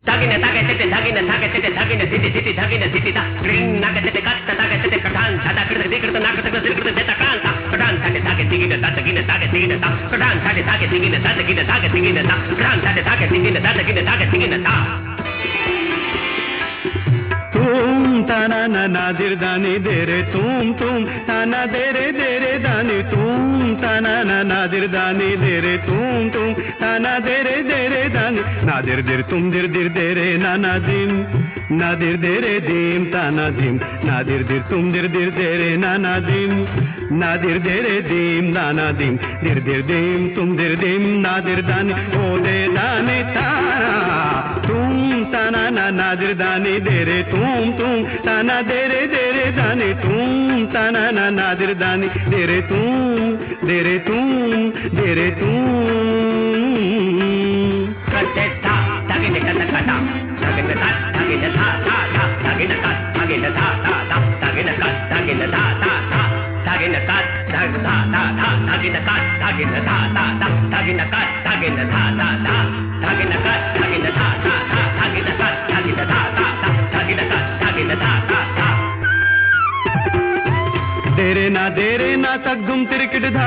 Tagina taga tete tagina taga tete tagina tete tete tagina tete ta green naga tete katta taga tete katan tada krita dikrita naga tete dikrita tete kanta katan tade taga tigina taga tigina taga tigina ta katan tade taga tigina taga tigina taga tigina ta katan tade taga tigina taga tigina taga tigina ta तुम तना ना नादिर दानी दे रे तुम तना दे रे दानी तुम तना ना नादिर दानी दे रे तुम तना दे रे दानी नादिर दिर तुम दिर दे रे नाना दिम नादिर दे रे दिम ताना दिम नादिर दिर तुम दिर दे रे नाना दिम नादिर दे रे दिम नाना दिम दिर दिम तुम दिर दिम नादिर दानी ओ दे दानी ताना तुम तना ना नादिर दानी दे रे तुम तना दे रे दानी तुम तना ना नादिर दानी दे रे तुम दे रे तुम kate ta tagina kata kata tagina ta tagina ta ta ta tagina ta tagina ta ta ta tagina ta tagina ta ta ta tagina ta tagina ta ta ta tagina ta tagina ta ta ta tagina ta tagina ta ta ta tagina ta tagina ta ta ta tagina ta tagina ta ta ta tagina ta tagina ta ta ta देरे ना तक दुम तिरकिट धा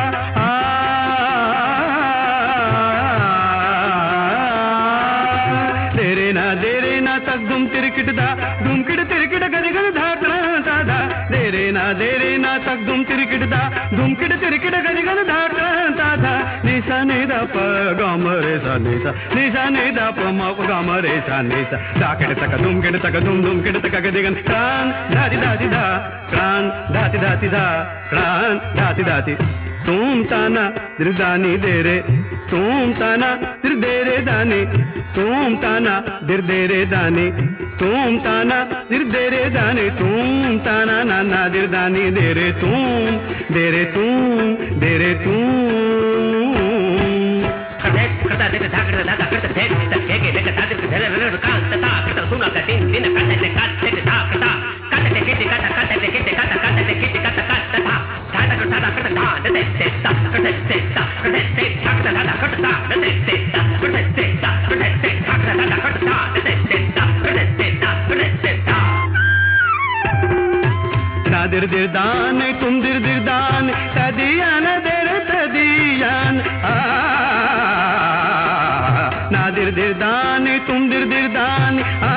देरे ना तक दुम तिरकिट धा दुमकिट तिरकिट गद गद धा ता धा देरे ना तक दुम तिरकिट धा दुमकिट तिरकिट गद गद धा ता धा निशा ने दा प गम रे सा निशा ने दा प म गम रे सा निशा दाकिट तक दुमकिट तक दुमकिट तक गद गद कान दादी दादी धा कान दाती दाती धा कान दाती दाती तुम ताना दिरदानी दे रे तुम ताना दिर दे रे दानी तुम ताना दिर दे रे दानी तुम ताना दिर दे रे दानी तुम ताना ना ना दिर दानी दे रे तुम दे रे तुम दे रे तुम kate kata dete tagina taga krita tete ta keke deke tadir ke dele rele kan ta krita suna ka tin din kate te kat tete ta krita kate te kete kata kate te kete kata kate te kete kata kata ta kata krita krita ta dete te ta krita te ta krita te ta krita ta krita ta dete te ta krita te ta krita te ta krita ta krita ta dete te ta krita te ta krita te ta Nadir दिर दान तुम दिर दान तदियान दिर तदियान नादिर दिर दान तुम दिर दान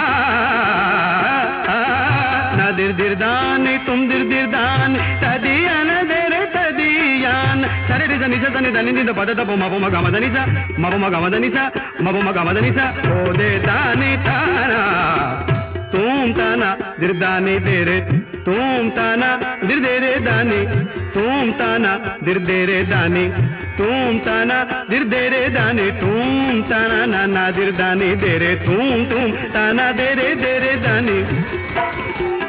नादिर दिर दान तुम दिर दान तदियान दिर तदियान सरे रे जनी जनी दनी द पद द म म ग म दनी सा म म ग म दनी सा म म ग म दनी सा ओ दे दानी ताना तुम ताना दिर दानी दे रे तुम ताना दिर दे रे दानी तुम ताना दिर दे रे दानी तुम ताना दिर दे रे दानी तुम ताना ना ना दिर दानी दे रे तुम ताना दे रे दानी